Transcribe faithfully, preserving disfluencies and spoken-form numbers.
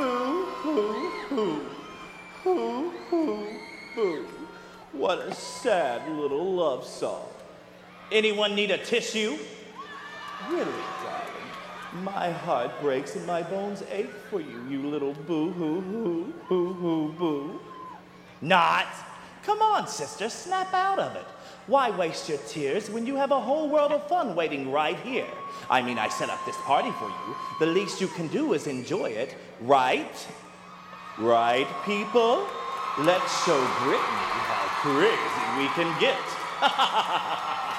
Boo, hoo, hoo. Hoo, hoo, boo. What a sad little love song. Anyone need a tissue? Really, darling, my heart breaks and my bones ache for you, you little boo-hoo-hoo, hoo-hoo-boo. Not. Come on, sister, snap out of it. Why waste your tears when you have a whole world of fun waiting right here? I mean, I set up this party for you. The least you can do is enjoy it, right? Right, people? Let's show Brittany how crazy we can get.